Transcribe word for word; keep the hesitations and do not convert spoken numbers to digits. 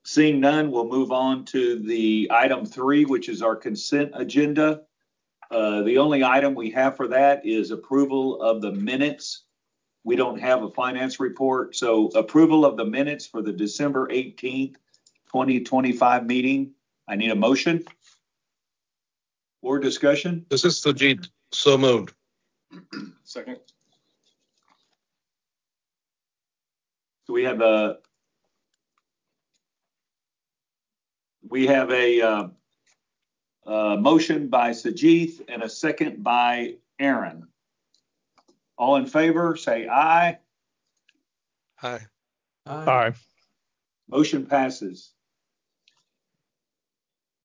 Seeing none, we'll move on to the item three, which is our consent agenda. Uh, the only item we have for that is approval of the minutes. We don't have a finance report, so approval of the minutes for the December eighteenth, twenty twenty-five meeting. I need a motion or discussion. This is Sujit. So moved. Second. So we have a we have a, uh, a motion by Sajith and a second by Aaron. All in favor, say aye. Aye. Aye. Motion passes.